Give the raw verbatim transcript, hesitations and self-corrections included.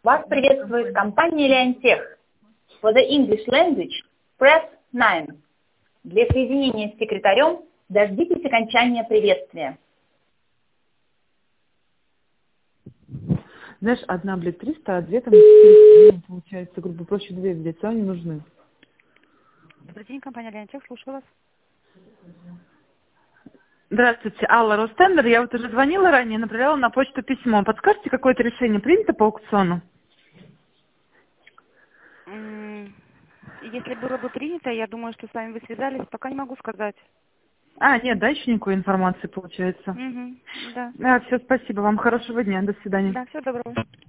Вас приветствует компания Leontech. For the English language, press nine. Для соединения с секретарем дождитесь окончания приветствия. Знаешь, одна, блядь, триста, а две там четыреста, получается, грубо проще две взять, а они нужны. Добрый день, компания Leontech, слушаю вас. Здравствуйте, Алла Ростендер. Я вот уже звонила ранее, направляла на почту письмо. Подскажете, какое-то решение принято по аукциону? Если было бы принято, я думаю, что с вами вы связались, пока не могу сказать. А, нет, да, еще никакой информации получается. Угу, да. А, все, спасибо вам, хорошего дня, до свидания. Да, всего доброго.